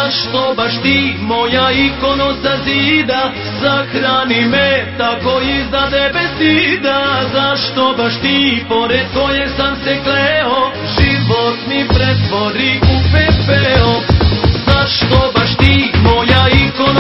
Zašto baš ti, moja ikono sa zida, sahrani me tako iza tebe stida. Zašto baš ti, pored koje sam se kleo, život mi pretvori u pepeo. Zašto baš ti, moja ikono